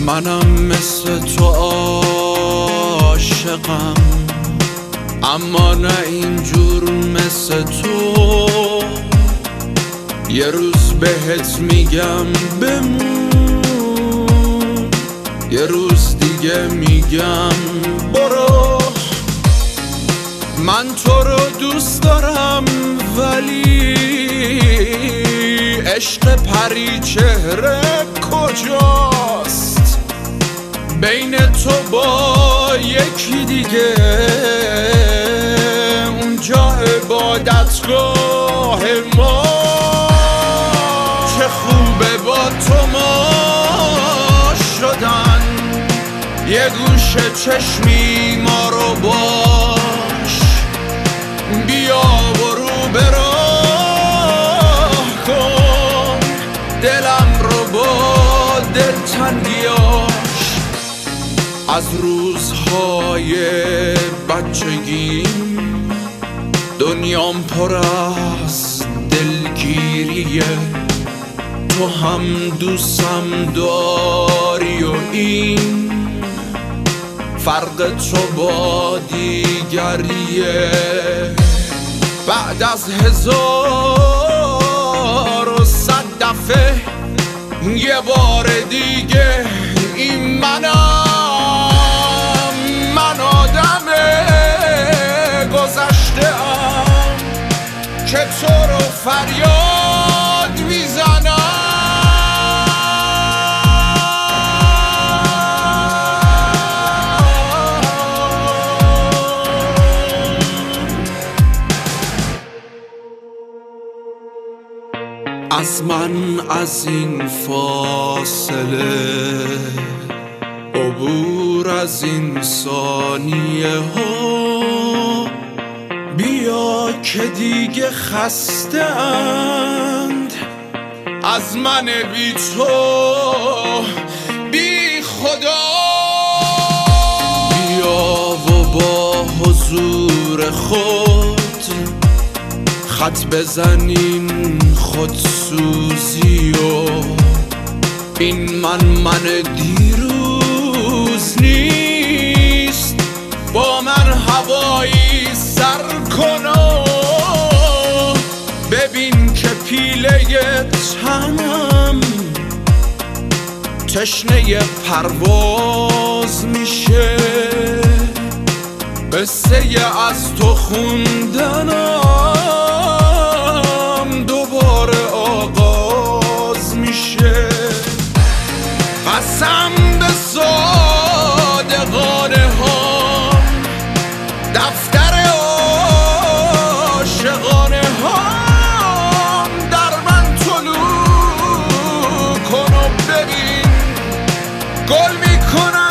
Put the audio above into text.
منم مثل تو عاشقم، اما نه اینجور مثل تو. یه روز بهت میگم بمون، یه روز دیگه میگم برو. من تو رو دوست دارم ولی عشق پری چهره کجاست؟ بین تو با یکی دیگه، اونجا عبادتگاه ما. چه خوبه با تو ما شدن، یه گوشه چشمی ما رو باش. بیا و رو به راه کن، دلم رو با دلتنگیاش. از روزهای بچگیم دنیام پر از دلگیریه. تو هم دوستم داری و این فرق تو با دیگریه. بعد از 1100 دفعه یه بار دیگه این منم، من آدم گذشته ام که تو رو فریاد میزنم. از من از این فاصله، عبور از این ثانیه ها، بیا که دیگه خسته اند از من بی تو بی خدا. بیا و با حضور خود خط بزنیم خودسوزی و این من دیروز نیست. با من هوایی سر کن و ببین که پیله تنم تشنه پرواز میشه. قصه از تو خوندنم دوباره آغاز میشه. قسم به صادقانه ها، دفتر عاشقانه ها در من طلوع کن و ببین گل میکنم.